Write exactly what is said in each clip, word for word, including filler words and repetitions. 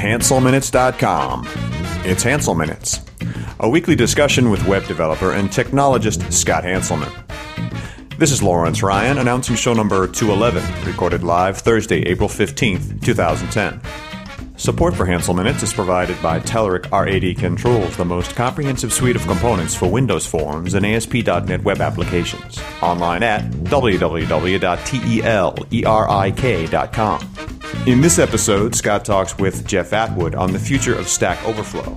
Hansel Minutes dot com. It's Hansel Minutes, a weekly discussion with web developer and technologist Scott Hanselman. This is Lawrence Ryan announcing show number two eleven, recorded live Thursday, April fifteenth, twenty ten. Support for Hansel Minutes is provided by Telerik R A D Controls, the most comprehensive suite of components for Windows Forms and A S P dot net web applications. Online at w w w dot telerik dot com. In this episode, Scott talks with Jeff Atwood on the future of Stack Overflow.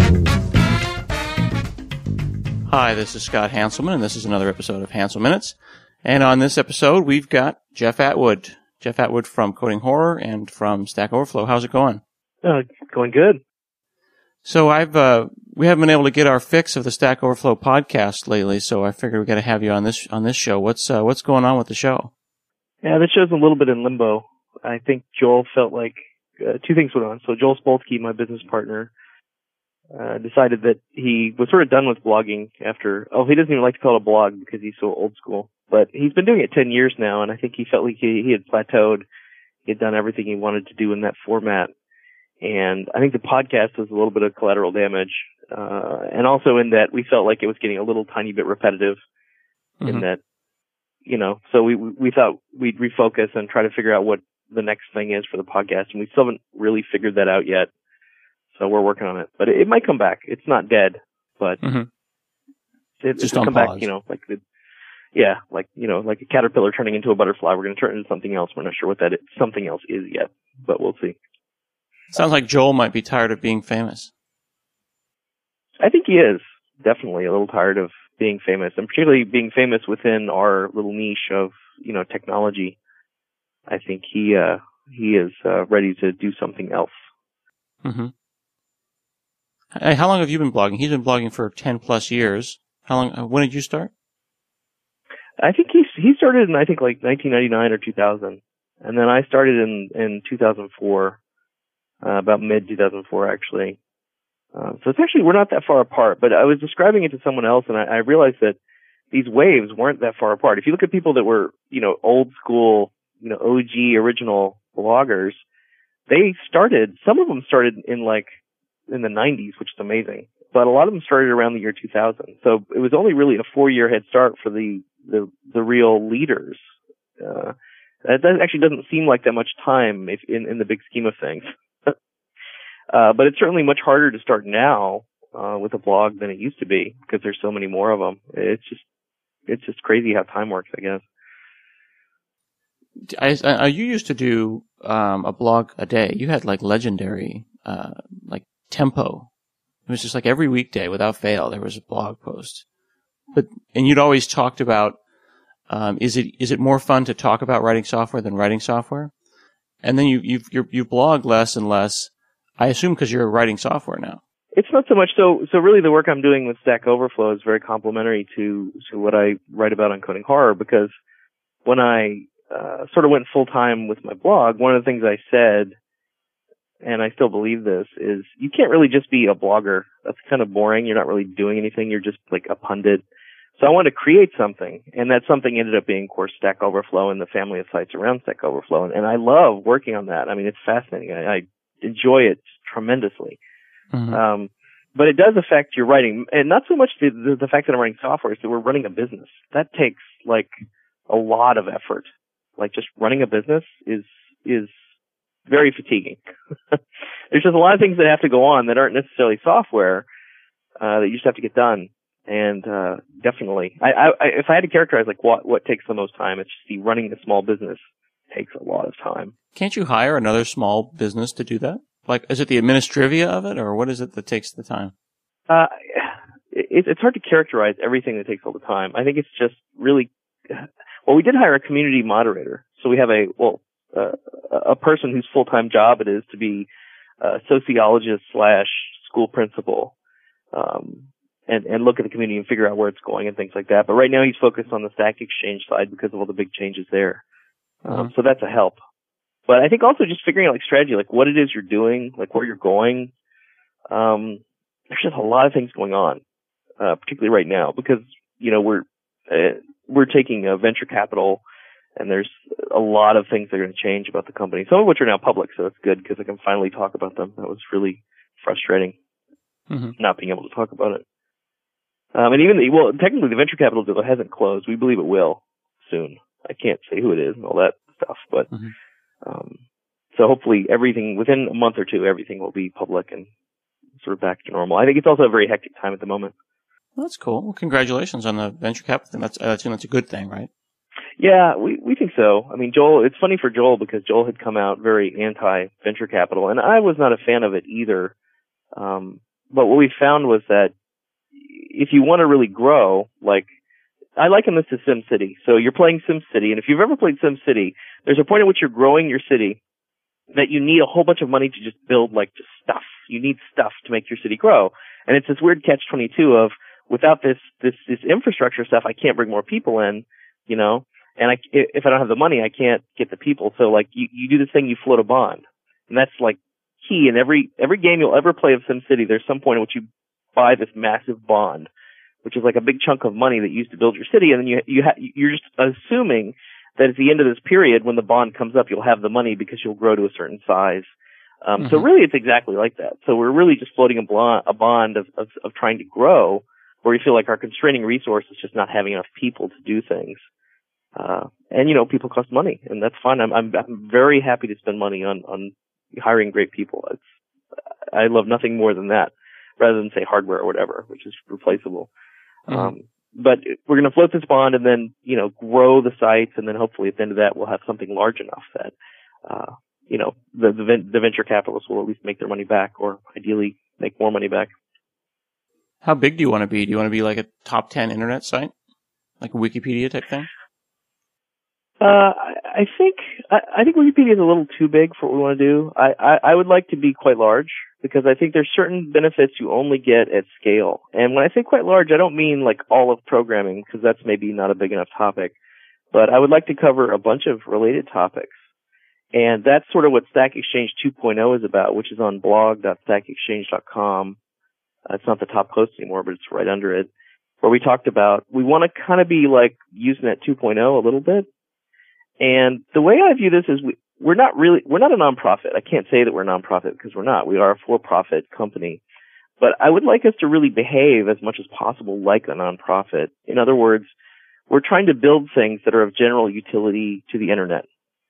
Hi, this is Scott Hanselman, and this is another episode of Hansel Minutes. And on this episode, we've got Jeff Atwood. Jeff Atwood from Coding Horror and from Stack Overflow. How's it going? Uh, going good. So I've uh, we haven't been able to get our fix of the Stack Overflow podcast lately, so I figured we got to have you on this on this show. What's uh, what's going on with the show? Yeah, the show's a little bit in limbo. I think Joel felt like uh, two things went on. So Joel Spolsky, my business partner, uh, decided that he was sort of done with blogging after. Oh, he doesn't even like to call it a blog because he's so old school. But he's been doing it ten years now, and I think he felt like he, he had plateaued. He had done everything he wanted to do in that format. And I think the podcast was a little bit of collateral damage. Uh, and also in that we felt like it was getting a little tiny bit repetitive mm-hmm. in that, you know, so we, we thought we'd refocus and try to figure out what the next thing is for the podcast. And we still haven't really figured that out yet. So we're working on it, but it, it might come back. It's not dead, but mm-hmm. it, it's come back, you know, like the, yeah, like, you know, like a caterpillar turning into a butterfly. We're going to turn it into something else. We're not sure what that is, something else is yet, but we'll see. Sounds like Joel might be tired of being famous. I think he is definitely a little tired of being famous, and particularly being famous within our little niche of, you know, technology. I think he uh, he is uh, ready to do something else. Mm-hmm. Hey, how long have you been blogging? He's been blogging for ten plus years. How long? When did you start? I think he he started in I think like nineteen ninety-nine or two thousand, and then I started in in two thousand four. Uh, about mid two thousand four, actually. Uh, so it's actually, we're not that far apart, but I was describing it to someone else, and I, I realized that these waves weren't that far apart. If you look at people that were, you know, old school, you know, O G original bloggers, they started, some of them started in like, in the nineties, which is amazing, but a lot of them started around the year two thousand. So it was only really a four-year head start for the, the, the real leaders. Uh, that, that actually doesn't seem like that much time if, in, in the big scheme of things. Uh, but it's certainly much harder to start now uh, with a blog than it used to be because there's so many more of them. It's just, it's just crazy how time works, I guess. I, I you used to do um, a blog a day. You had like legendary, uh, like tempo. It was just like every weekday without fail there was a blog post. But and you'd always talked about um, is it is it more fun to talk about writing software than writing software? And then you you you you blog less and less. I assume because you're writing software now. It's not so much. So, so really the work I'm doing with Stack Overflow is very complementary to, to what I write about on Coding Horror, because when I uh, sort of went full time with my blog, one of the things I said, and I still believe this, is you can't really just be a blogger. That's kind of boring. You're not really doing anything. You're just like a pundit. So I wanted to create something, and that something ended up being, of course, Stack Overflow and the family of sites around Stack Overflow. And, and I love working on that. I mean, it's fascinating. I, I enjoy it tremendously. Mm-hmm. Um, but it does affect your writing, and not so much the, the, the fact that I'm writing software, is that we're running a business. That takes like a lot of effort. Like just running a business is, is very fatiguing. There's just a lot of things that have to go on that aren't necessarily software, uh, that you just have to get done. And, uh, definitely, I, I, if I had to characterize like what, what takes the most time, it's just the running a small business takes a lot of time. Can't you hire another small business to do that? Like, is it the administrivia of it, or what is it that takes the time? Uh, it, it's hard to characterize everything that takes all the time. I think it's just really, well, we did hire a community moderator. So we have a, well, uh, a person whose full-time job it is to be a sociologist slash school principal, um, and, and look at the community and figure out where it's going and things like that. But right now he's focused on the Stack Exchange side because of all the big changes there. Um, mm-hmm. So that's a help. But I think also just figuring out like strategy, like what it is you're doing, like where you're going. Um, there's just a lot of things going on, uh, particularly right now because, you know, we're, uh, we're taking a venture capital And there's a lot of things that are going to change about the company, some of which are now public, so it's good because I can finally talk about them. That was really frustrating, mm-hmm. not being able to talk about it. Um, and even, the, well, technically the venture capital deal hasn't closed. We believe it will soon. I can't say who it is and all that stuff, but mm-hmm. um, so hopefully everything, within a month or two, everything will be public and sort of back to normal. I think it's also a very hectic time at the moment. Well, that's cool. Well, congratulations on the venture capital thing. That's, that's, that's a good thing, right? Yeah, we, we think so. I mean, Joel, it's funny for Joel because Joel had come out very anti-venture capital, and I was not a fan of it either. Um, but what we found was that if you want to really grow, like, I liken this to SimCity. So you're playing SimCity, and if you've ever played SimCity, there's a point at which you're growing your city that you need a whole bunch of money to just build, like, just stuff. You need stuff to make your city grow. And it's this weird catch twenty-two of, without this, this, this infrastructure stuff, I can't bring more people in, you know? And I, if I don't have the money, I can't get the people. So, like, you, you do this thing, you float a bond. And that's, like, key. In every, every game you'll ever play of SimCity, there's some point at which you buy this massive bond, which is like a big chunk of money that you use to build your city. And then you, you ha- you're just assuming that at the end of this period, when the bond comes up, you'll have the money because you'll grow to a certain size. Um, mm-hmm. So really, it's exactly like that. So we're really just floating a, bl- a bond of, of, of trying to grow, where we feel like our constraining resource is just not having enough people to do things. Uh, and, you know, people cost money, and that's fine. I'm, I'm, I'm very happy to spend money on, on hiring great people. It's, I love nothing more than that, rather than say hardware or whatever, which is replaceable. Mm-hmm. Um, but we're going to float this bond and then, you know, grow the sites, and then hopefully at the end of that we'll have something large enough that, uh, you know, the, the, the venture capitalists will at least make their money back, or ideally make more money back. How big do you want to be? Do you want to be like a top ten internet site? Like a Wikipedia type thing? Uh, I, I think, I, I think Wikipedia is a little too big for what we want to do. I, I, I would like to be quite large, because I think there's certain benefits you only get at scale. And when I say quite large, I don't mean like all of programming, because that's maybe not a big enough topic. But I would like to cover a bunch of related topics. And that's sort of what Stack Exchange two point oh is about, which is on blog dot stack exchange dot com. Uh, it's not the top post anymore, but it's right under it, where we talked about, we want to kind of be like Usenet two point oh a little bit. And the way I view this is we, we're not really, we're not a nonprofit. I can't say that we're a nonprofit because we're not. We are a for-profit company. But I would like us to really behave as much as possible like a nonprofit. In other words, we're trying to build things that are of general utility to the internet.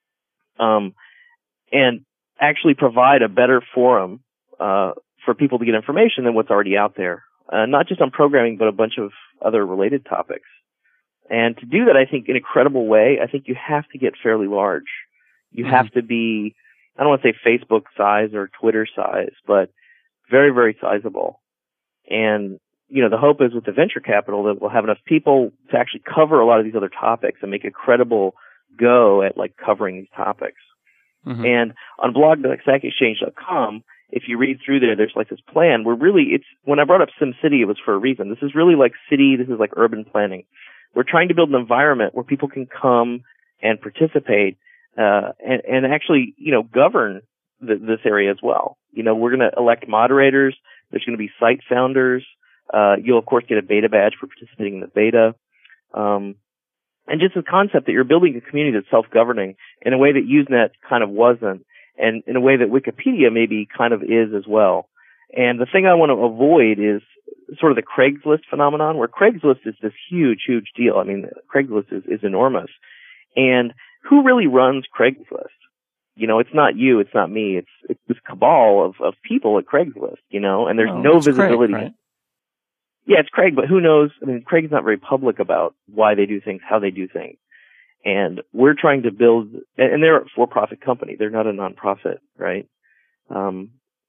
Um, and actually provide a better forum, uh, for people to get information than what's already out there. Uh, not just on programming, but a bunch of other related topics. And to do that, I think, in a credible way, I think you have to get fairly large. You mm-hmm. have to be, I don't want to say Facebook size or Twitter size, but very, very sizable. And, you know, the hope is with the venture capital that we'll have enough people to actually cover a lot of these other topics and make a credible go at, like, covering these topics. Mm-hmm. And on blog dot stack exchange dot com, if you read through there, there's like this plan where really it's, when I brought up SimCity, it was for a reason. This is really like city, this is like urban planning. We're trying to build an environment where people can come and participate, uh, and, and actually, you know, govern the, this area as well. You know, we're going to elect moderators. There's going to be site founders. Uh, you'll of course get a beta badge for participating in the beta. Um, and just the concept that you're building a community that's self-governing in a way that Usenet kind of wasn't, and in a way that Wikipedia maybe kind of is as well. And the thing I want to avoid is sort of the Craigslist phenomenon, where Craigslist is this huge, huge deal. I mean, Craigslist is, is enormous. And who really runs Craigslist? You know, it's not you, it's not me. It's it's this cabal of, of people at Craigslist, you know, and there's oh, no visibility. Craig, right? Yeah, it's Craig, but who knows? I mean, Craig's not very public about why they do things, how they do things. And we're trying to build, and they're a for-profit company. They're not a nonprofit, right? Um,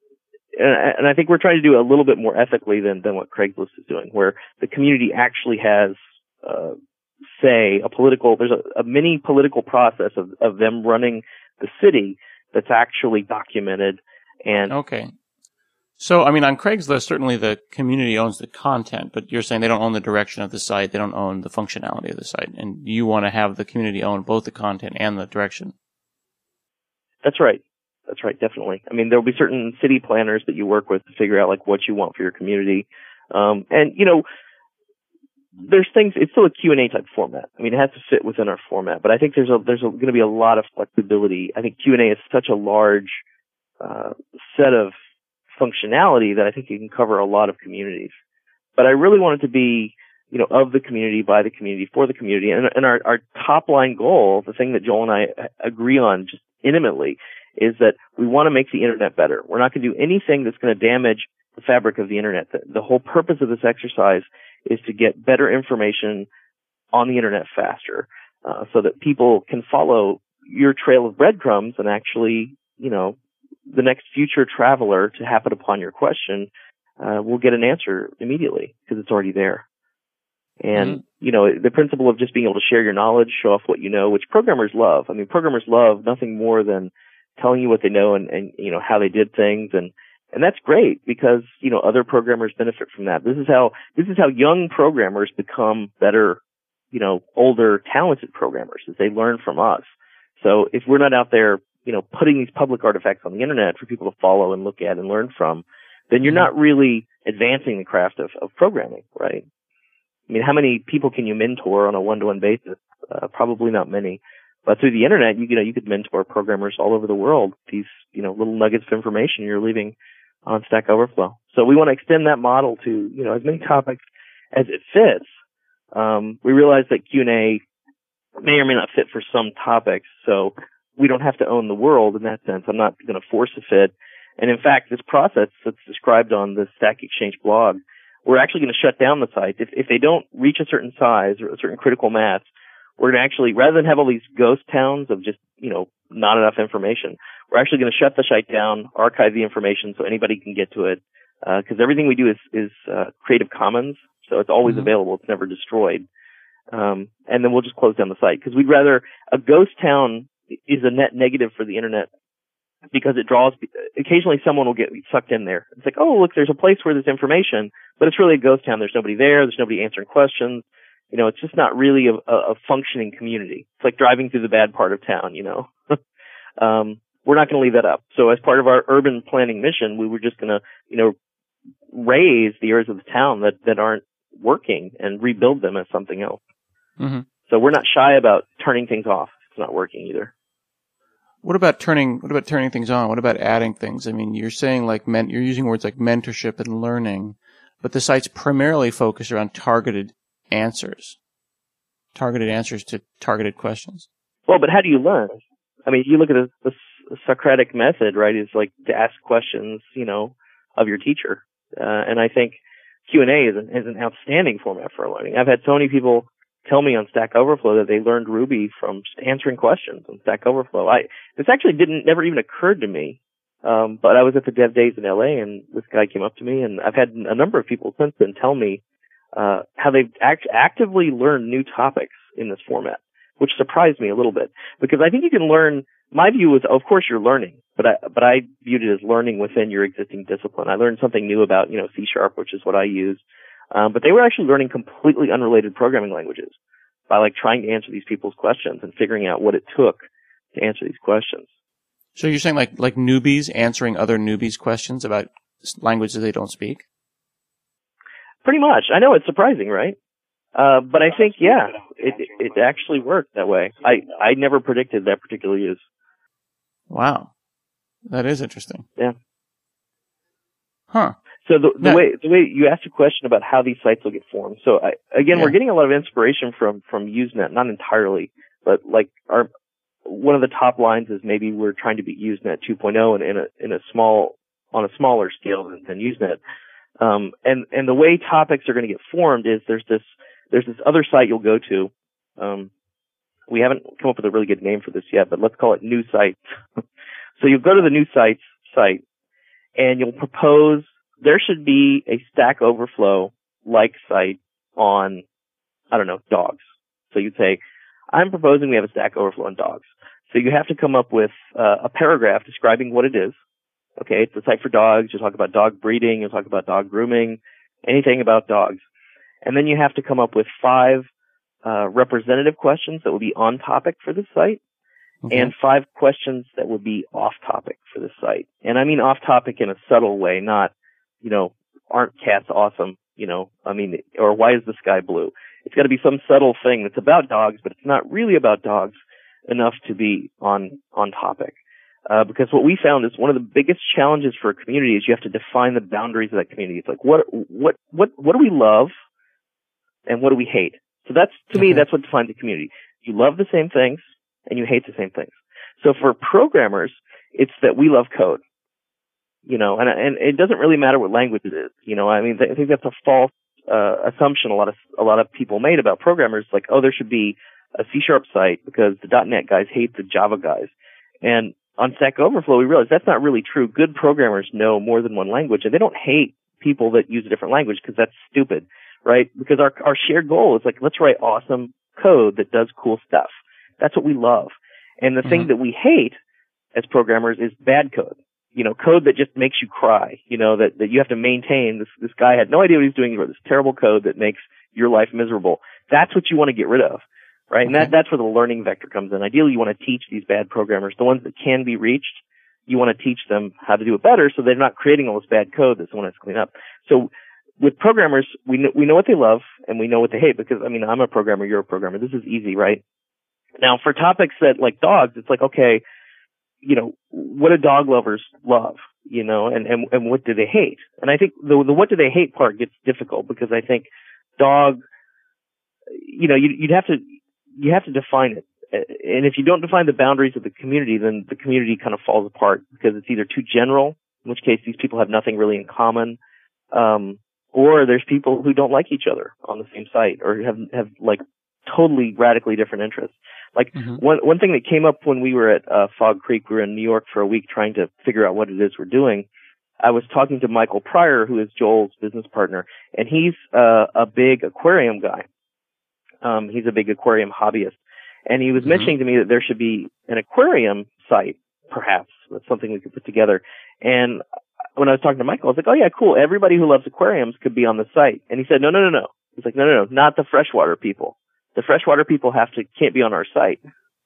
and, and I think we're trying to do a little bit more ethically than, than what Craigslist is doing, where the community actually has, uh, say, a political, there's a, a mini political process of, of them running the city that's actually documented. And okay. So, I mean, on Craigslist, certainly the community owns the content, but you're saying they don't own the direction of the site, they don't own the functionality of the site, and you want to have the community own both the content and the direction. That's right. That's right, definitely. I mean, there'll be certain city planners that you work with to figure out, like, what you want for your community. Um, and, you know, there's things, it's still a Q and A type format. I mean, it has to fit within our format, but I think there's a, there's going to be a lot of flexibility. I think Q and A is such a large, uh, set of functionality that I think you can cover a lot of communities. But I really want it to be, you know, of the community, by the community, for the community. And, and our, our top line goal, the thing that Joel and I agree on just intimately, is that we want to make the internet better. We're not going to do anything that's going to damage the fabric of the internet. The, the whole purpose of this exercise is to get better information on the internet faster, uh, so that people can follow your trail of breadcrumbs and actually, you know, the next future traveler to happen upon your question, uh, will get an answer immediately because it's already there. And, mm-hmm. you know, the principle of just being able to share your knowledge, show off what you know, which programmers love. I mean, programmers love nothing more than telling you what they know and, and, you know, how they did things. And, and that's great because, you know, other programmers benefit from that. This is how, this is how young programmers become better, you know, older, talented programmers, as they learn from us. So if we're not out there, you know, putting these public artifacts on the internet for people to follow and look at and learn from, then you're not really advancing the craft of, of programming, right? I mean, how many people can you mentor on a one-to-one basis? Uh, probably not many. But through the internet, you, you know, you could mentor programmers all over the world. These, you know, little nuggets of information you're leaving on Stack Overflow. So we want to extend that model to, you know, as many topics as it fits. Um, we realize that Q and A may or may not fit for some topics, so we don't have to own the world in that sense. I'm not going to force a fit. And in fact, this process that's described on the Stack Exchange blog, we're actually going to shut down the site. If, if they don't reach a certain size or a certain critical mass, we're going to actually, rather than have all these ghost towns of just, you know, not enough information, we're actually going to shut the site down, archive the information so anybody can get to it. Uh, cause everything we do is, is, uh, Creative Commons. So it's always mm-hmm. available. It's never destroyed. Um, and then we'll just close down the site because we'd rather, a ghost town is a net negative for the internet because it draws, occasionally someone will get sucked in there. It's like, oh, look, there's a place where there's information, but it's really a ghost town. There's nobody there. There's nobody answering questions. You know, it's just not really a, a functioning community. It's like driving through the bad part of town, you know. um, we're not going to leave that up. So as part of our urban planning mission, we were just going to, you know, raise the areas of the town that, that aren't working and rebuild them as something else. Mm-hmm. So we're not shy about turning things off if it's not working either. What about turning, what about turning things on? What about adding things? I mean, you're saying like men, you're using words like mentorship and learning, but the site's primarily focused around targeted answers, targeted answers to targeted questions. Well, but how do you learn? I mean, you look at the, the Socratic method, right? Is like to ask questions, you know, of your teacher. Uh, and I think Q and A is an, is an outstanding format for learning. I've had so many people tell me on Stack Overflow that they learned Ruby from just answering questions on Stack Overflow. I, this actually didn't, never even occurred to me. Um, but I was at the Dev Days in L A and this guy came up to me and I've had a number of people since then tell me, uh, how they've act- actively learned new topics in this format, which surprised me a little bit because I think you can learn. My view was, of course you're learning, but I, but I viewed it as learning within your existing discipline. I learned something new about, you know, C Sharp, which is what I use. Um, but they were actually learning completely unrelated programming languages by like trying to answer these people's questions and figuring out what it took to answer these questions. So you're saying like, like newbies answering other newbies' questions about languages they don't speak? Pretty much. I know it's surprising, right? Uh, but I think, yeah, it, it actually worked that way. I, I never predicted that particular use. Wow. That is interesting. Yeah. Huh. So the, the now, way the way you asked a question about how these sites will get formed. So I, again, yeah. we're getting a lot of inspiration from from Usenet, not entirely, but like our one of the top lines is maybe we're trying to be Usenet two point oh in, in a in a small on a smaller scale than, than Usenet. Um, and and the way topics are going to get formed is there's this there's this other site you'll go to. Um, we haven't come up with a really good name for this yet, but let's call it New Sites. So you'll go to the New Sites site and you'll propose. There should be a Stack Overflow-like site on, I don't know, dogs. So you'd say, I'm proposing we have a Stack Overflow on dogs. So you have to come up with uh, a paragraph describing what it is. Okay, it's a site for dogs. You'll talk about dog breeding. You'll talk about dog grooming, anything about dogs. And then you have to come up with five uh, representative questions that will be on topic for this site. Okay. And five questions that would be off topic for this site. And I mean off topic in a subtle way, not, you know, aren't cats awesome You know, I mean, or why is the sky blue? It's got to be some subtle thing that's about dogs, but it's not really about dogs enough to be on on topic. Uh, because what we found is one of the biggest challenges for a community is you have to define the boundaries of that community. It's like what what what what do we love, and what do we hate? So that's to okay. me that's what defines a community. You love the same things and you hate the same things. So for programmers, it's that we love code. You know, and and it doesn't really matter what language it is. You know, I mean, I think that's a false uh, assumption a lot of a lot of people made about programmers. Like, oh, there should be a C Sharp site because the dot net guys hate the Java guys. And on Stack Overflow, we realized that's not really true. Good programmers know more than one language, and they don't hate people that use a different language because that's stupid, right? Because our our shared goal is like, let's write awesome code that does cool stuff. That's what we love. And the mm-hmm. thing that we hate as programmers is bad code. You know, code that just makes you cry, you know, that, that you have to maintain. This, this guy had no idea what he's doing. He wrote this terrible code that makes your life miserable. That's what you want to get rid of, right? Okay. And that, that's where the learning vector comes in. Ideally, you want to teach these bad programmers, the ones that can be reached, you want to teach them how to do it better so they're not creating all this bad code that someone has to clean up. So with programmers, we know, we know what they love and we know what they hate because, I mean, I'm a programmer, you're a programmer. This is easy, right? Now, for topics that like dogs, it's like, okay, you know, what do dog lovers love, you know, and, and, and what do they hate? And I think the, the what do they hate part gets difficult because I think dog, you know, you, you'd have to, you have to define it. And if you don't define the boundaries of the community, then the community kind of falls apart because it's either too general, in which case these people have nothing really in common, um, or there's people who don't like each other on the same site or have, have like totally radically different interests. Like mm-hmm. one one thing that came up when we were at uh, Fog Creek, we were in New York for a week trying to figure out what it is we're doing. I was talking to Michael Pryor, who is Joel's business partner, and he's uh, a big aquarium guy. Um, he's a big aquarium hobbyist, and he was mm-hmm. mentioning to me that there should be an aquarium site, perhaps. That's something we could put together. And when I was talking to Michael, I was like, "Oh yeah, cool. Everybody who loves aquariums could be on the site." And he said, "No, no, no, no." He's like, "No, no, no, not the freshwater people. The freshwater people have to can't be on our site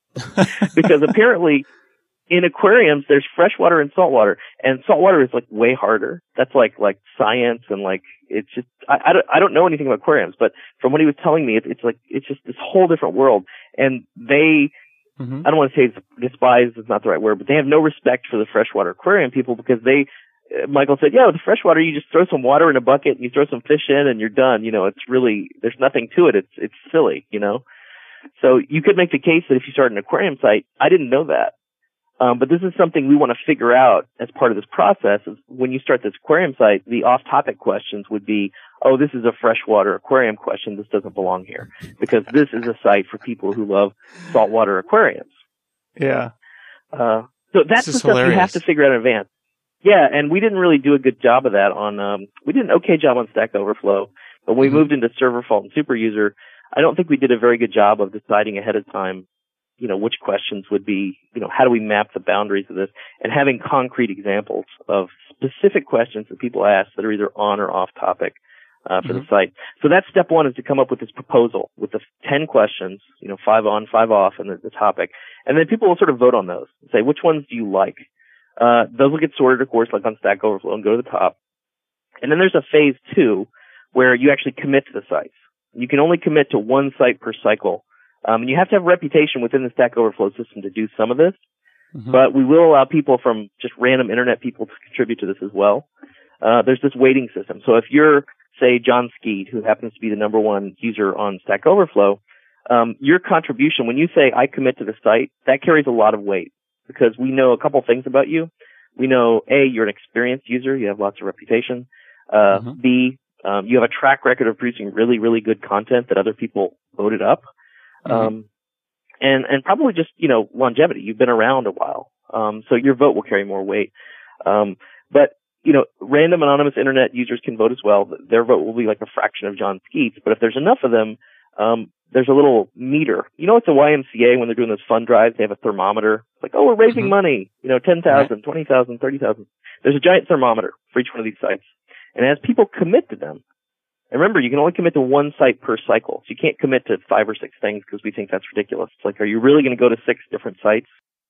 because apparently in aquariums there's freshwater and saltwater, and saltwater is like way harder. That's like like science and like it's just I, I don't I don't know anything about aquariums, but from what he was telling me, it, it's like it's just this whole different world. And they mm-hmm. I don't want to say despise is not the right word, but they have no respect for the freshwater aquarium people because they. Michael said, yeah, with the freshwater, you just throw some water in a bucket and you throw some fish in and you're done. You know, it's really, there's nothing to it. It's, it's silly, you know? So you could make the case that if you start an aquarium site, I didn't know that. Um, but this is something we want to figure out as part of this process. Is when you start this aquarium site, the off-topic questions would be, oh, this is a freshwater aquarium question. This doesn't belong here because this is a site for people who love saltwater aquariums. Yeah. Uh, so that's the stuff hilarious. You have to figure out in advance. Yeah, and we didn't really do a good job of that on, um, we did an okay job on Stack Overflow, but when we mm-hmm. moved into Server Fault and Superuser, I don't think we did a very good job of deciding ahead of time, you know, which questions would be, you know, how do we map the boundaries of this, and having concrete examples of specific questions that people ask that are either on or off topic, uh, for mm-hmm. the site. So that's step one, is to come up with this proposal with the ten questions, you know, five on, five off, and the, the topic. And then people will sort of vote on those and say, which ones do you like? Uh, those will get sorted, of course, like on Stack Overflow and go to the top. And then there's a phase two where you actually commit to the sites. You can only commit to one site per cycle. Um, and you have to have a reputation within the Stack Overflow system to do some of this. Mm-hmm. But we will allow people from just random internet people to contribute to this as well. Uh, there's this weighting system. So if you're, say, John Skeed, who happens to be the number one user on Stack Overflow, um, your contribution, when you say, I commit to the site, that carries a lot of weight. Because we know a couple things about you. We know, A, you're an experienced user. You have lots of reputation. Uh, mm-hmm. B, um, you have a track record of producing really, really good content that other people voted up. Mm-hmm. Um, and, and probably just, you know, longevity. You've been around a while. Um, so your vote will carry more weight. Um, but, you know, random anonymous internet users can vote as well. Their vote will be like a fraction of John Skeet's. But if there's enough of them, um, there's a little meter. You know, it's a Y M C A when they're doing those fund drives, they have a thermometer. It's like, oh, we're raising mm-hmm. money, you know, ten thousand, twenty thousand, thirty thousand. There's a giant thermometer for each one of these sites. And as people commit to them, and remember, you can only commit to one site per cycle. So you can't commit to five or six things because we think that's ridiculous. It's like, are you really going to go to six different sites?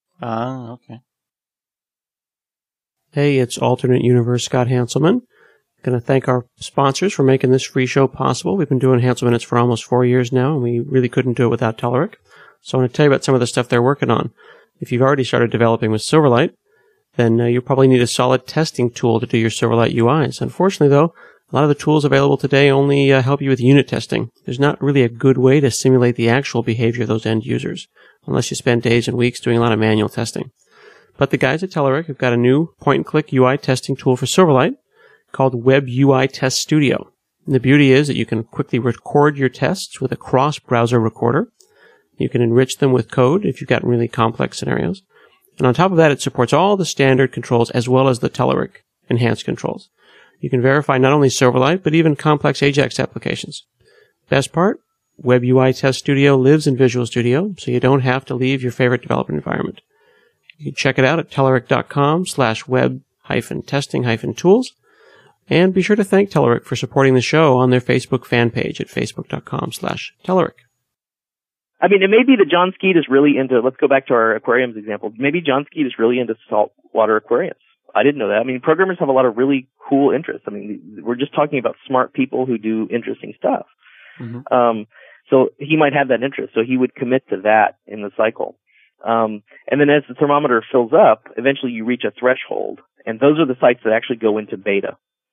Ah, uh, okay. Hey, it's Alternate Universe Scott Hanselman. Going to thank our sponsors for making this free show possible. We've been doing Hansel Minutes for almost four years now, and we really couldn't do it without Telerik. So I want to tell you about some of the stuff they're working on. If you've already started developing with Silverlight, then uh, you probably need a solid testing tool to do your Silverlight U Is. Unfortunately, though, a lot of the tools available today only uh, help you with unit testing. There's not really a good way to simulate the actual behavior of those end users, unless you spend days and weeks doing a lot of manual testing. But the guys at Telerik have got a new point-and-click U I testing tool for Silverlight called Web U I Test Studio. And the beauty is that you can quickly record your tests with a cross-browser recorder. You can enrich them with code if you've got really complex scenarios. And on top of that, it supports all the standard controls as well as the Telerik enhanced controls. You can verify not only Silverlight, but even complex Ajax applications. Best part, Web U I Test Studio lives in Visual Studio, so you don't have to leave your favorite development environment. You can check it out at telerik.com slash web hyphen testing hyphen tools. And be sure to thank Telerik for supporting the show on their Facebook fan page at facebook.com slash Telerik. I mean, it may be that John Skeet is really into, let's go back to our aquariums example. Maybe John Skeet is really into saltwater aquariums. I didn't know that. I mean, programmers have a lot of really cool interests. I mean, we're just talking about smart people who do interesting stuff. Mm-hmm. Um, so he might have that interest. So he would commit to that in the cycle. Um, and then as the thermometer fills up, eventually you reach a threshold. And those are the sites that actually go into beta.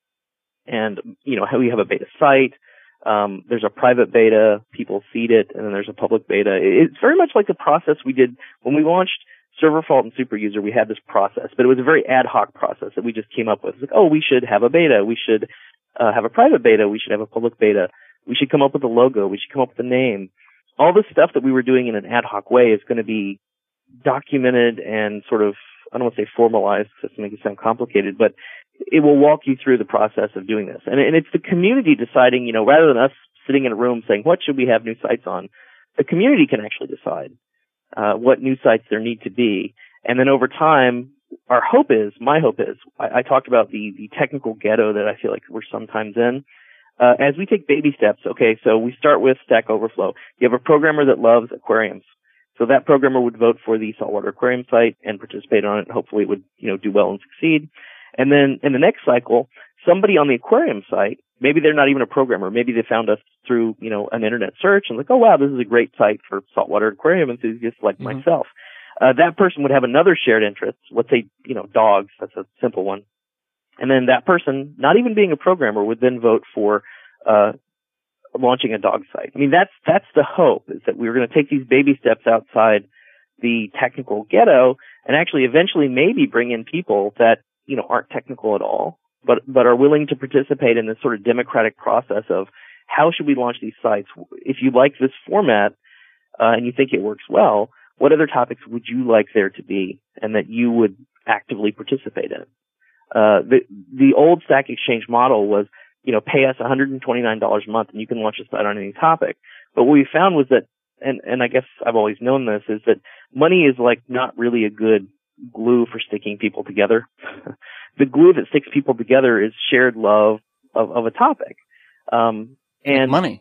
And, you know, how we have a beta site. Um, there's a private beta, people seed it, and then there's a public beta. It's very much like the process we did when we launched ServerFault and SuperUser. We had this process, but it was a very ad hoc process that we just came up with. It's like, oh, we should have a beta. We should uh, have a private beta. We should have a public beta. We should come up with a logo. We should come up with a name. All this stuff that we were doing in an ad hoc way is going to be documented and sort of, I don't want to say formalized because that makes it sound complicated, but it will walk you through the process of doing this. And, and it's the community deciding, you know, rather than us sitting in a room saying, what should we have new sites on? The community can actually decide uh, what new sites there need to be. And then over time, our hope is, my hope is, I, I talked about the, the technical ghetto that I feel like we're sometimes in. Uh, as we take baby steps, okay, so we start with Stack Overflow. You have a programmer that loves aquariums. So that programmer would vote for the saltwater aquarium site and participate on it. Hopefully it would, you know, do well and succeed. And then in the next cycle, somebody on the aquarium site, maybe they're not even a programmer. Maybe they found us through, you know, an internet search and like, oh, wow, this is a great site for saltwater aquarium enthusiasts like mm-hmm. myself. Uh, that person would have another shared interest. Let's say, you know, dogs. That's a simple one. And then that person, not even being a programmer, would then vote for uh launching a dog site. I mean, that's that's the hope, is that we're going to take these baby steps outside the technical ghetto and actually eventually maybe bring in people that, you know, aren't technical at all, but but are willing to participate in this sort of democratic process of how should we launch these sites? If you like this format uh, and you think it works well, what other topics would you like there to be and that you would actively participate in? Uh, the the old Stack Exchange model was, you know, pay us one hundred twenty-nine dollars a month and you can launch a site on any topic. But what we found was that, and, and I guess I've always known this, is that money is like not really a good glue for sticking people together. The glue that sticks people together is shared love of, of a topic. Um, and money.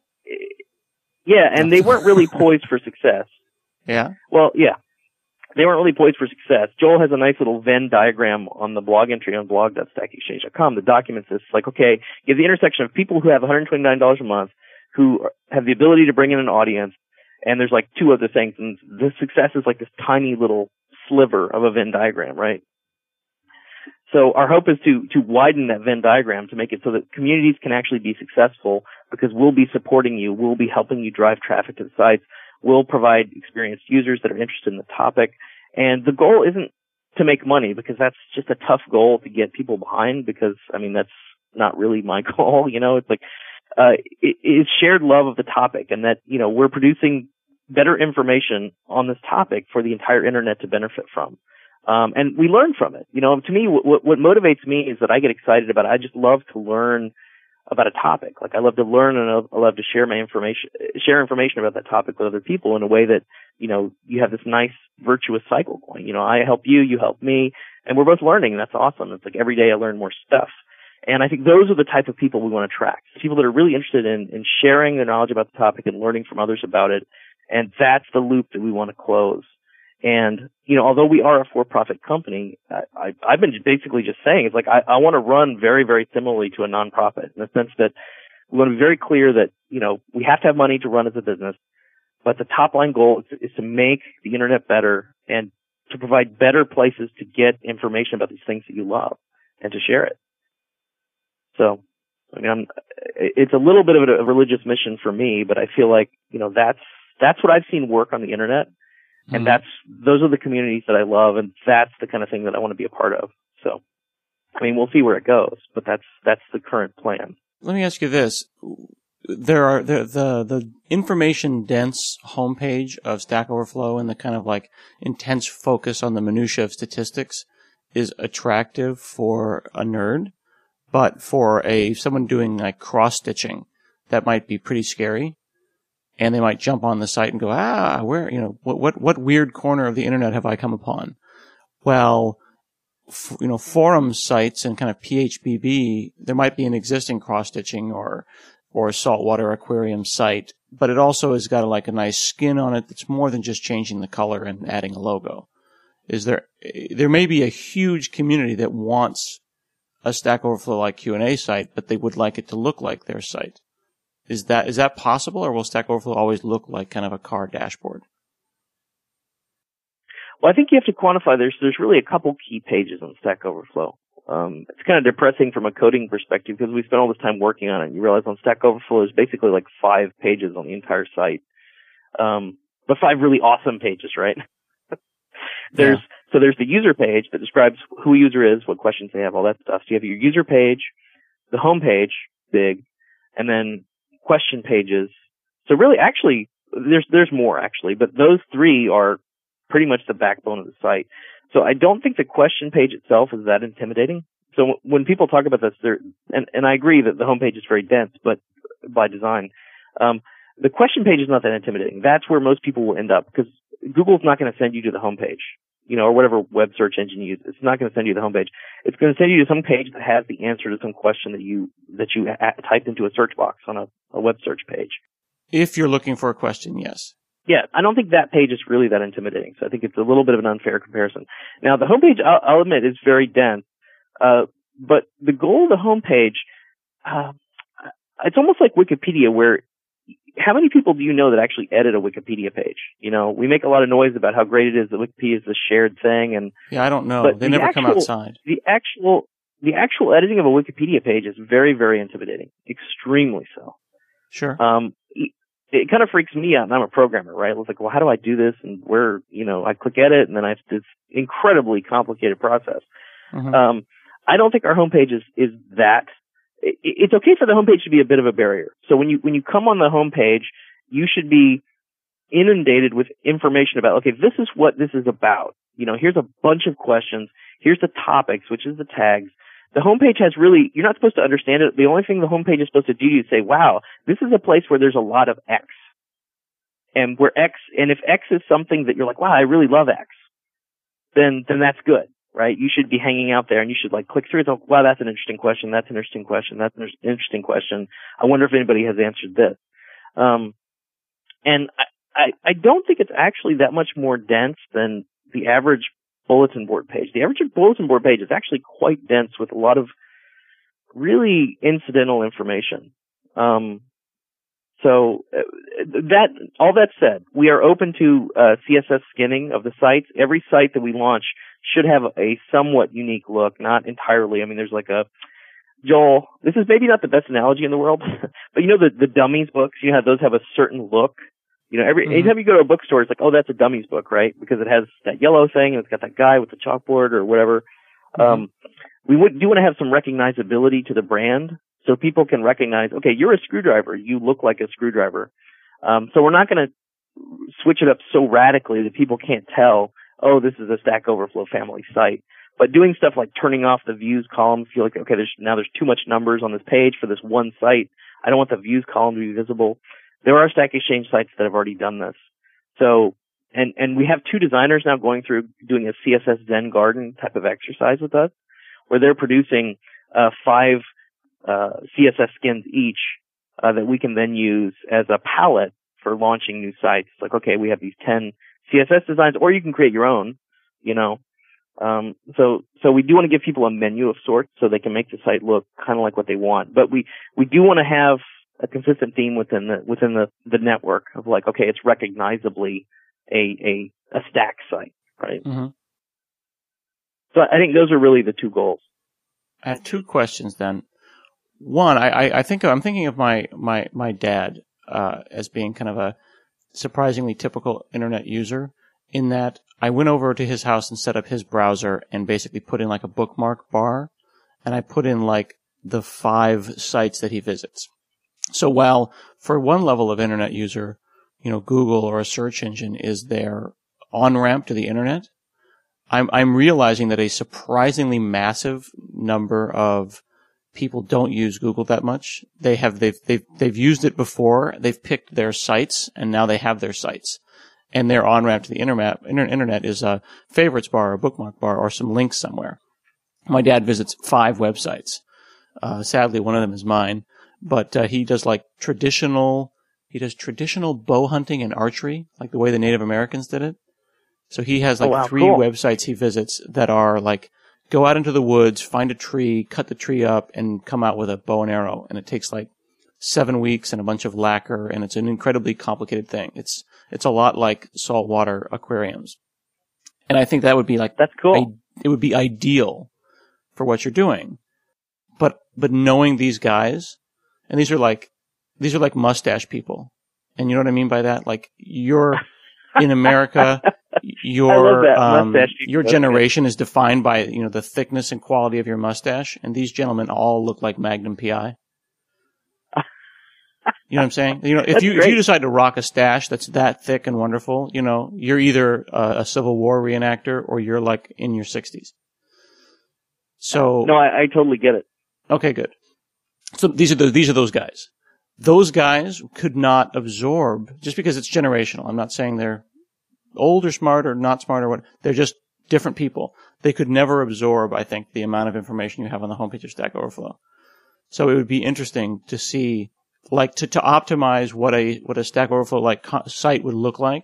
Yeah, and they weren't really poised for success. Yeah. Well, yeah. They weren't really poised for success. Joel has a nice little Venn diagram on the blog entry on blog dot stack exchange dot com that documents this. Like, okay, you have the intersection of people who have one hundred twenty-nine dollars a month, who have the ability to bring in an audience, and there's like two other things, and the success is like this tiny little sliver of a Venn diagram, right? So our hope is to to widen that Venn diagram to make it so that communities can actually be successful, because we'll be supporting you, we'll be helping you drive traffic to the sites. We'll provide experienced users that are interested in the topic. And the goal isn't to make money, because that's just a tough goal to get people behind, because, I mean, that's not really my goal. You know, it's like, uh, it, it's shared love of the topic, and that, you know, we're producing better information on this topic for the entire internet to benefit from. Um, and we learn from it. You know, to me, what, what motivates me is that I get excited about it. I just love to learn about a topic. Like, I love to learn, and I love to share my information, share information about that topic with other people in a way that, you know, you have this nice virtuous cycle going. You know, I help you, you help me, and we're both learning, and that's awesome. It's like every day I learn more stuff. And I think those are the type of people we want to attract. People that are really interested in, in sharing their knowledge about the topic and learning from others about it. And that's the loop that we want to close. And, you know, although we are a for-profit company, I, I, I've been basically just saying, it's like, I, I want to run very, very similarly to a nonprofit in the sense that we want to be very clear that, you know, we have to have money to run as a business, but the top line goal is, is to make the internet better and to provide better places to get information about these things that you love and to share it. So, I mean, I'm, it's a little bit of a religious mission for me, but I feel like, you know, that's, that's what I've seen work on the internet. And mm-hmm. that's, those are the communities that I love, and that's the kind of thing that I want to be a part of. So, I mean, we'll see where it goes, but that's, that's the current plan. Let me ask you this. There are, the, the, the information dense homepage of Stack Overflow and the kind of like intense focus on the minutia of statistics is attractive for a nerd, but for a, someone doing like cross stitching, that might be pretty scary. And they might jump on the site and go, ah, where, you know, what, what, what weird corner of the internet have I come upon? Well, f- you know, forum sites and kind of P H B B, there might be an existing cross-stitching or, or a saltwater aquarium site, but it also has got a, like a nice skin on it that's more than just changing the color and adding a logo. Is there, there may be a huge community that wants a Stack Overflow-like Q and A site, but they would like it to look like their site. Is that is that possible, or will Stack Overflow always look like kind of a car dashboard? Well, I think you have to quantify. There's there's really a couple key pages on Stack Overflow. Um, it's kind of depressing from a coding perspective because we spent all this time working on it. And you realize on Stack Overflow there's basically like five pages on the entire site, um, but five really awesome pages, right? there's yeah. So there's the user page that describes who a user is, what questions they have, all that stuff. So you have your user page, the home page, big, and then question pages. So really, actually, there's there's more actually, but those three are pretty much the backbone of the site. So I don't think the question page itself is that intimidating. So when people talk about this, they're and and I agree that the homepage is very dense, but by design, um, the question page is not that intimidating. That's where most people will end up because Google's not going to send you to the homepage, you know, or whatever web search engine you use. It's not going to send you to the homepage. It's going to send you to some page that has the answer to some question that you that you a- typed into a search box on a, a web search page. If you're looking for a question, yes. Yeah, I don't think that page is really that intimidating. So I think it's a little bit of an unfair comparison. Now, the homepage, I'll, I'll admit, is very dense. Uh, but the goal of the homepage, uh, it's almost like Wikipedia, where how many people do you know that actually edit a Wikipedia page? You know, we make a lot of noise about how great it is that Wikipedia is a shared thing, and yeah, I don't know. They the never actual, come outside. The actual, the actual editing of a Wikipedia page is very, very intimidating, extremely so. Sure. Um, it, it kind of freaks me out, and I'm a programmer, right? I was like, well, how do I do this? And where, you know, I click edit, and then I have this incredibly complicated process. Mm-hmm. Um, I don't think our homepage is is that. It's okay for the homepage to be a bit of a barrier. So when you when you come on the homepage, you should be inundated with information about, okay, this is what this is about. You know, here's a bunch of questions. Here's the topics, which is the tags. The homepage has really, you're not supposed to understand it. The only thing the homepage is supposed to do is say, wow, this is a place where there's a lot of X. And where X, and if X is something that you're like, wow, I really love X, then then that's good. Right? You should be hanging out there and you should like click through it. Oh, wow, that's an interesting question. That's an interesting question. That's an interesting question. I wonder if anybody has answered this. Um, and I, I, I don't think it's actually that much more dense than the average bulletin board page. The average bulletin board page is actually quite dense with a lot of really incidental information. Um, So uh, that, all that said, we are open to uh, C S S skinning of the sites. Every site that we launch should have a somewhat unique look, not entirely. I mean, there's like a, Joel, this is maybe not the best analogy in the world, but you know the, the dummies books, you have those have a certain look. You know, every, mm-hmm. anytime you go to a bookstore, it's like, oh, that's a dummies book, right? Because it has that yellow thing and it's got that guy with the chalkboard or whatever. Mm-hmm. Um, we would, do want to have some recognizability to the brand. So people can recognize, okay, you're a screwdriver. You look like a screwdriver. Um, so we're not going to switch it up so radically that people can't tell, oh, this is a Stack Overflow family site. But doing stuff like turning off the views column, feel like, okay, there's, now there's too much numbers on this page for this one site. I don't want the views column to be visible. There are Stack Exchange sites that have already done this. So, and, and we have two designers now going through doing a C S S Zen Garden type of exercise with us, where they're producing uh, five Uh, C S S skins each uh, that we can then use as a palette for launching new sites. Like, okay, we have these ten C S S designs, or you can create your own, you know. Um, so, so we do want to give people a menu of sorts so they can make the site look kind of like what they want. But we, we do want to have a consistent theme within the, within the, the network of like, okay, it's recognizably a, a, a Stack site, right? Mm-hmm. So I think those are really the two goals. I have two questions then. One, I, I, I think I'm thinking of my, my, my dad, uh, as being kind of a surprisingly typical internet user, in that I went over to his house and set up his browser and basically put in like a bookmark bar, and I put in like the five sites that he visits. So while for one level of internet user, you know, Google or a search engine is their on-ramp to the internet, I'm, I'm realizing that a surprisingly massive number of people don't use Google that much. They have, they've, they've, they've used it before. They've picked their sites, and now they have their sites. And their on-ramp to the internet, internet is a favorites bar, or a bookmark bar, or some links somewhere. My dad visits five websites. Uh, sadly, one of them is mine. But uh, he does like traditional, he does traditional bow hunting and archery, like the way the Native Americans did it. So he has like oh, wow, three cool. websites he visits that are like, go out into the woods, find a tree, cut the tree up, and come out with a bow and arrow. And it takes like seven weeks and a bunch of lacquer, and it's an incredibly complicated thing. It's it's a lot like saltwater aquariums. And I think that would be like, that's cool. I, it would be ideal for what you're doing. But but knowing these guys, and these are like these are like mustache people. And you know what I mean by that? Like you're in America, your um, your generation is defined by, you know, the thickness and quality of your mustache, and these gentlemen all look like Magnum P I. You know what I'm saying? You know, if you if you decide to rock a stash that's that thick and wonderful, you know, you're either a, a Civil War reenactor or you're like in your sixties. So no, I, I totally get it. Okay, good. So these are the, these are those guys. Those guys could not absorb, just because it's generational. I'm not saying they're old or smart or not smart or what. They're just different people. They could never absorb, I think, the amount of information you have on the homepage of Stack Overflow. So it would be interesting to see, like, to, to optimize what a what a Stack Overflow like co- site would look like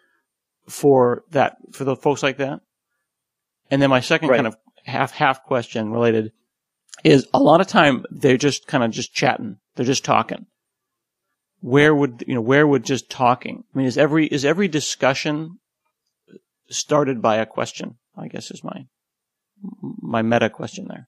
for that for the folks like that. And then my second right. kind of half half question related is, a lot of time they're just kind of just chatting. They're just talking. Where would, you know, where would just talking? I mean, is every, is every discussion started by a question? I guess is my, my meta question there.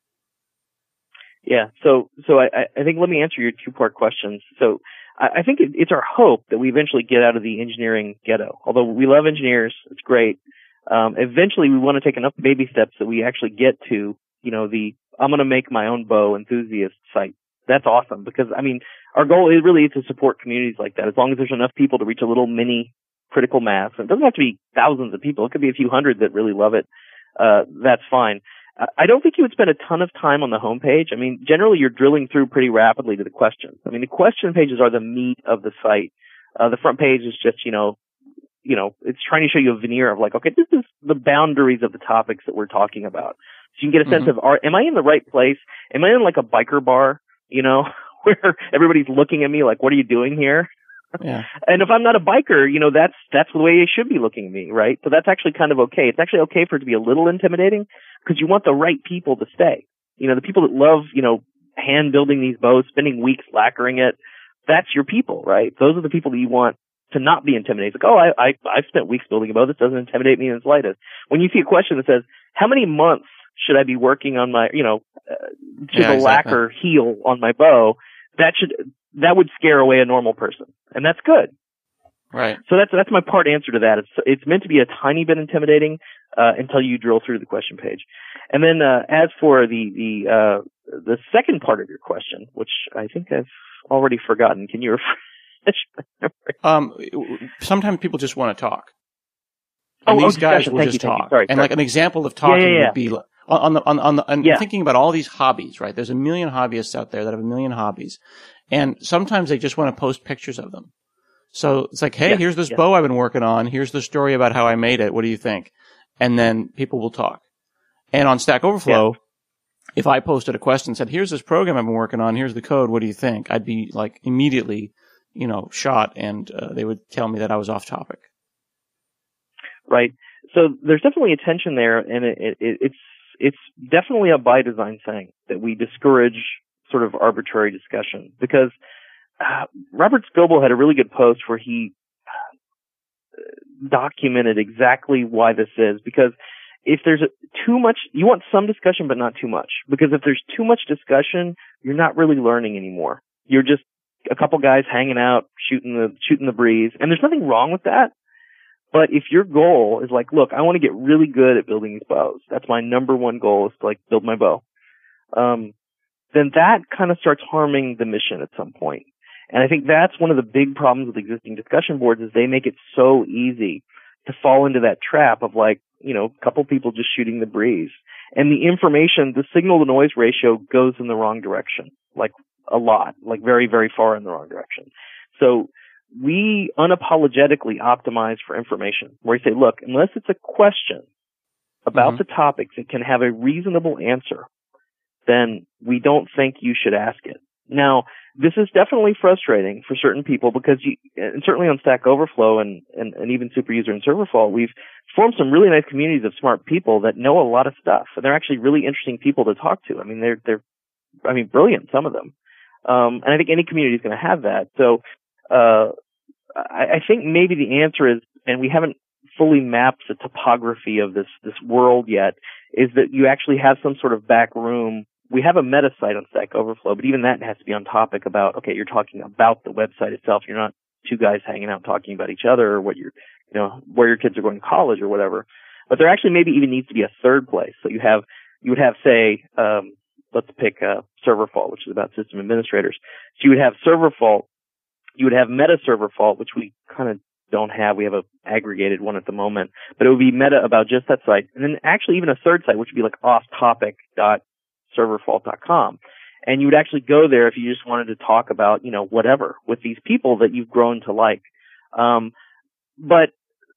Yeah. So, so I, I think let me answer your two part questions. So I, I think it, it's our hope that we eventually get out of the engineering ghetto. Although we love engineers, it's great. Um, eventually we want to take enough baby steps that we actually get to, you know, the, I'm going to make my own bow enthusiast site. That's awesome, because, I mean, our goal is really to support communities like that. As long as there's enough people to reach a little mini critical mass, and it doesn't have to be thousands of people. It could be a few hundred that really love it. Uh, that's fine. I don't think you would spend a ton of time on the homepage. I mean, generally you're drilling through pretty rapidly to the questions. I mean, the question pages are the meat of the site. Uh, the front page is just, you know, you know, it's trying to show you a veneer of like, okay, this is the boundaries of the topics that we're talking about. So you can get a sense mm-hmm. of, are, am I in the right place? Am I in like a biker bar, you know, where everybody's looking at me like, what are you doing here? Yeah. And if I'm not a biker, you know, that's, that's the way they should be looking at me, right? So that's actually kind of okay. It's actually okay for it to be a little intimidating, because you want the right people to stay. You know, the people that love, you know, hand building these bows, spending weeks lacquering it, that's your people, right? Those are the people that you want to not be intimidated. It's like, oh, I, I, I've spent weeks building a bow. This doesn't intimidate me in the slightest. When you see a question that says, how many months should I be working on my, you know, uh, to yeah, the exactly. lacquer heel on my bow? That should, that would scare away a normal person. And that's good. Right. So that's, that's my part answer to that. It's, it's meant to be a tiny bit intimidating, uh, until you drill through the question page. And then, uh, as for the, the, uh, the second part of your question, which I think I've already forgotten, can you refresh my memory? Um, sometimes people just want to talk. And oh, these oh, guys will Thank just you, talk. Sorry, and sorry. like an example of talking yeah, yeah, yeah. would be on the, on, on the, and yeah. thinking about all these hobbies, right? There's a million hobbyists out there that have a million hobbies. And sometimes they just want to post pictures of them. So it's like, hey, yeah, here's this yeah. bow I've been working on. Here's the story about how I made it. What do you think? And then people will talk. And on Stack Overflow, yeah. if I posted a question and said, here's this program I've been working on, here's the code, what do you think? I'd be like immediately, you know, shot, and uh, they would tell me that I was off topic. right? So there's definitely a tension there, and it, it, it's it's definitely a by design thing that we discourage sort of arbitrary discussion, because uh, Robert Scoble had a really good post where he documented exactly why this is, because if there's a, too much, you want some discussion but not too much, because if there's too much discussion, you're not really learning anymore. You're just a couple guys hanging out, shooting the shooting the breeze, and there's nothing wrong with that. But if your goal is like, look, I want to get really good at building these bows, that's my number one goal, is to like build my bow, um, then that kind of starts harming the mission at some point. And I think that's one of the big problems with existing discussion boards, is they make it so easy to fall into that trap of like, you know, a couple people just shooting the breeze. And the information, the signal to noise ratio goes in the wrong direction, like a lot, like very, very far in the wrong direction. So we unapologetically optimize for information, where we say, look, unless it's a question about mm-hmm. the topic that can have a reasonable answer, then we don't think you should ask it. Now, this is definitely frustrating for certain people, because you, and certainly on Stack Overflow and, and, and even SuperUser and Serverfault, we've formed some really nice communities of smart people that know a lot of stuff, and they're actually really interesting people to talk to. I mean, they're, they're, I mean, brilliant, some of them. Um, and I think any community is going to have that. So, uh, I, I think maybe the answer is, and we haven't fully mapped the topography of this, this world yet, is that you actually have some sort of back room. We have a meta site on Stack Overflow, but even that has to be on topic about, okay, you're talking about the website itself. You're not two guys hanging out talking about each other, or what you're, you know, where your kids are going to college or whatever. But there actually maybe even needs to be a third place. So you have, you would have, say, um, let's pick uh, Serverfault, which is about system administrators. So you would have Serverfault. You would have Meta Serverfault, which we kind of don't have. We have a aggregated one at the moment, but it would be meta about just that site. And then actually even a third site, which would be like offtopic dot serverfault dot com. And you would actually go there if you just wanted to talk about, you know, whatever with these people that you've grown to like. Um, but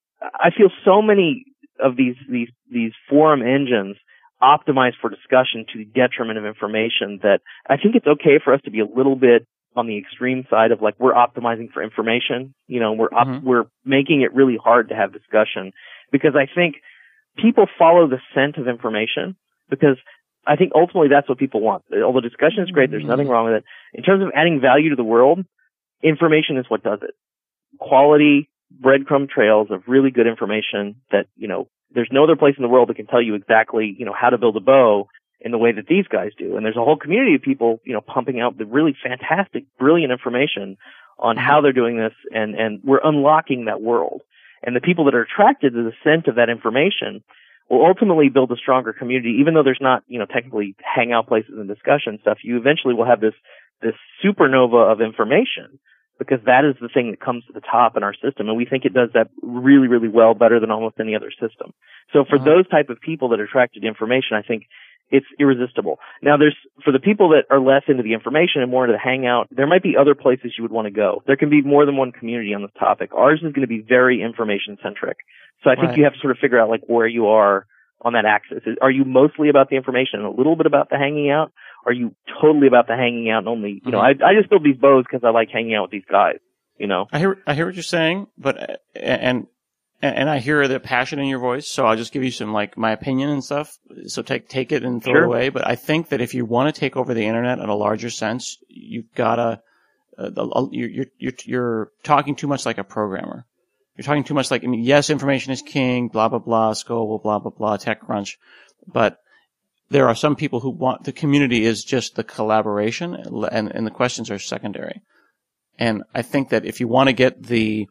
I feel so many of these, these, these forum engines optimize for discussion to the detriment of information, that I think it's okay for us to be a little bit on the extreme side of like, we're optimizing for information. You know, we're op- mm-hmm. we're making it really hard to have discussion, because I think people follow the scent of information, because I think ultimately that's what people want. Although discussion is great, there's nothing wrong with it. In terms of adding value to the world, information is what does it. Quality breadcrumb trails of really good information that, you know, there's no other place in the world that can tell you exactly, you know, how to build a bow in the way that these guys do. And there's a whole community of people, you know, pumping out the really fantastic, brilliant information on how they're doing this, and, and we're unlocking that world. And the people that are attracted to the scent of that information will ultimately build a stronger community, even though there's not, you know, technically hangout places and discussion stuff. You eventually will have this, this supernova of information, because that is the thing that comes to the top in our system. And we think it does that really, really well, better than almost any other system. So for uh-huh. those type of people that are attracted to information, I think it's irresistible. Now there's, for the people that are less into the information and more into the hangout, there might be other places you would want to go. There can be more than one community on this topic. Ours is going to be very information centric. So I think right. you have to sort of figure out like where you are on that axis. Are you mostly about the information and a little bit about the hanging out? Are you totally about the hanging out and only, you mm-hmm. know, I, I just build these bows because I like hanging out with these guys, you know? I hear, I hear what you're saying, but, and, and I hear the passion in your voice, so I'll just give you some, like, my opinion and stuff. So take, take it and throw sure. it away. But I think that if you want to take over the internet in a larger sense, you've gotta, uh, the, you're, you're, you're talking too much like a programmer. You're talking too much like, I mean, yes, information is king, blah, blah, blah, Scoble, blah, blah, blah, TechCrunch. But there are some people who want, the community is just the collaboration, and, and the questions are secondary. And I think that if you want to get the,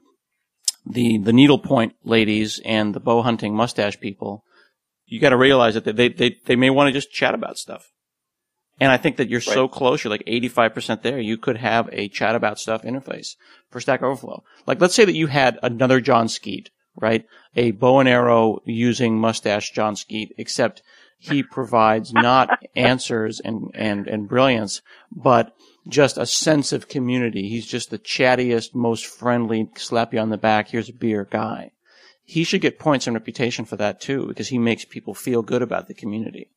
the, the needlepoint ladies and the bow hunting mustache people, you got to realize that they, they, they may want to just chat about stuff. And I think that you're right. so close, you're like eighty-five percent there. You could have a chat about stuff interface for Stack Overflow. Like, let's say that you had another John Skeet, right? A bow and arrow using mustache John Skeet, except he provides not answers and, and, and brilliance, but just a sense of community. He's just the chattiest, most friendly, slap you on the back, here's a beer guy. He should get points and reputation for that too, because he makes people feel good about the community.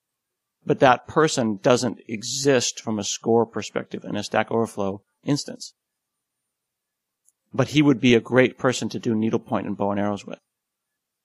But that person doesn't exist from a score perspective in a Stack Overflow instance. But he would be a great person to do needlepoint and bow and arrows with.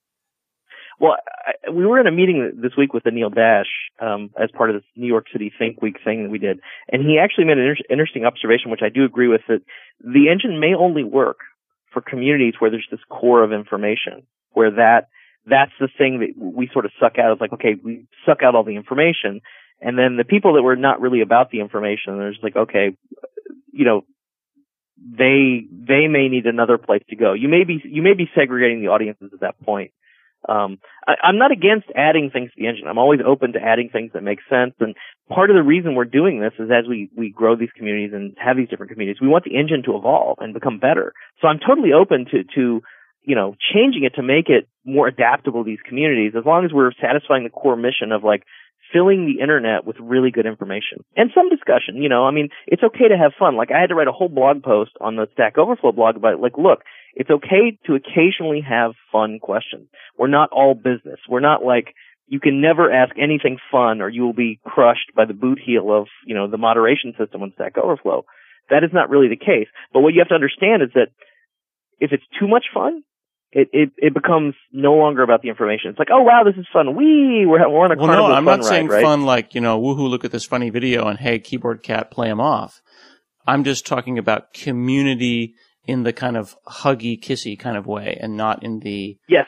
Well, I, we were in a meeting this week with Anil Dash um, as part of this New York City Think Week thing that we did, and he actually made an inter- interesting observation, which I do agree with, that the engine may only work for communities where there's this core of information, where that that's the thing that we sort of suck out. It's like, okay, we suck out all the information, and then the people that were not really about the information, there's like, okay, you know, they they may need another place to go. You may be you may be segregating the audiences at that point. Um, I, I'm not against adding things to the engine. I'm always open to adding things that make sense. And part of the reason we're doing this is as we, we grow these communities and have these different communities, we want the engine to evolve and become better. So I'm totally open to, to, you know, changing it to make it more adaptable to these communities, as long as we're satisfying the core mission of like filling the internet with really good information and some discussion. You know, I mean, it's okay to have fun. Like I had to write a whole blog post on the Stack Overflow blog about like, look, it's okay to occasionally have fun questions. We're not all business. We're not like, you can never ask anything fun or you will be crushed by the boot heel of, you know, the moderation system on Stack Overflow. That is not really the case. But what you have to understand is that if it's too much fun, it, it, it becomes no longer about the information. It's like, oh wow, this is fun. Wee, we're, we're on a well, carnival no, I'm fun not saying ride, right? fun like, you know, woohoo, look at this funny video and hey, keyboard cat, play them off. I'm just talking about community in the kind of huggy, kissy kind of way, and not in the yes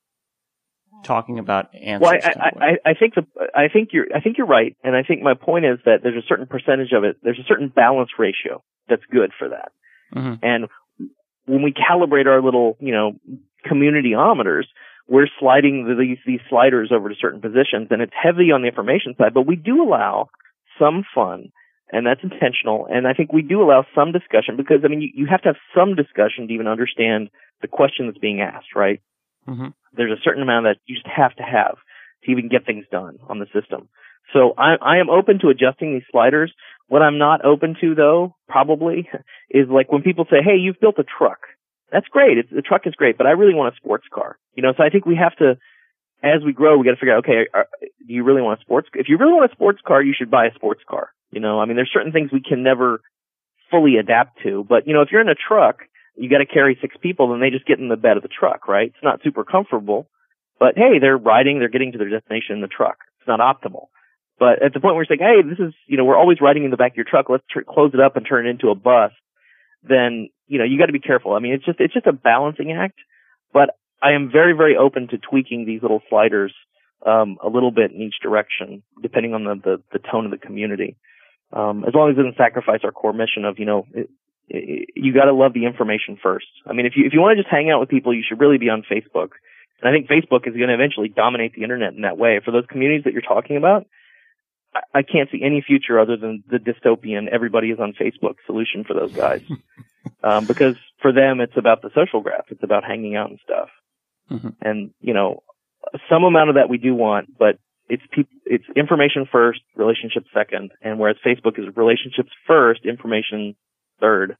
talking about answers. Well, I, kind of I, I, I think the I think you're I think you're right, and I think my point is that there's a certain percentage of it. There's a certain balance ratio that's good for that, mm-hmm. and when we calibrate our little, you know, communityometers, we're sliding the, these these sliders over to certain positions, and it's heavy on the information side, but we do allow some fun. And that's intentional. And I think we do allow some discussion because, I mean, you, you have to have some discussion to even understand the question that's being asked, right? Mm-hmm. There's a certain amount that you just have to have to even get things done on the system. So I, I am open to adjusting these sliders. What I'm not open to, though, probably, is like when people say, hey, you've built a truck. That's great. It's, the truck is great, but I really want a sports car. You know, so I think we have to, as we grow, we got to figure out, okay, are, do you really want a sports car? If you really want a sports car, you should buy a sports car. You know, I mean, there's certain things we can never fully adapt to. But, you know, if you're in a truck, you got to carry six people, then they just get in the bed of the truck, right? It's not super comfortable. But, hey, they're riding, they're getting to their destination in the truck. It's not optimal. But at the point where you're saying, hey, this is, you know, we're always riding in the back of your truck, let's tr- close it up and turn it into a bus, then, you know, you got to be careful. I mean, it's just, it's just a balancing act. But I am very, very open to tweaking these little sliders um, a little bit in each direction, depending on the, the, the tone of the community. Um, as long as it doesn't sacrifice our core mission of, you know, it, it, you got to love the information first. I mean, if you if you want to just hang out with people, you should really be on Facebook. And I think Facebook is going to eventually dominate the internet in that way. For those communities that you're talking about, I, I can't see any future other than the dystopian everybody is on Facebook solution for those guys. um, because for them, it's about the social graph. It's about hanging out and stuff. Mm-hmm. And, you know, some amount of that we do want, but It's people, it's information first, relationships second, and whereas Facebook is relationships first, information third.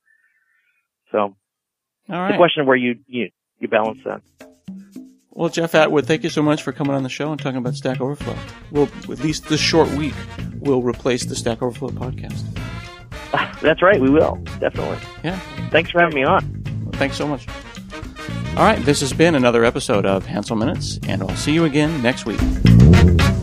So, all right. It's a question of where you, you you balance that. Well, Jeff Atwood, thank you so much for coming on the show and talking about Stack Overflow. Well, at least this short week will replace the Stack Overflow podcast. That's right, we will definitely. Yeah. Thanks for having me on. Well, thanks so much. All right, this has been another episode of Hansel Minutes, and I'll see you again next week.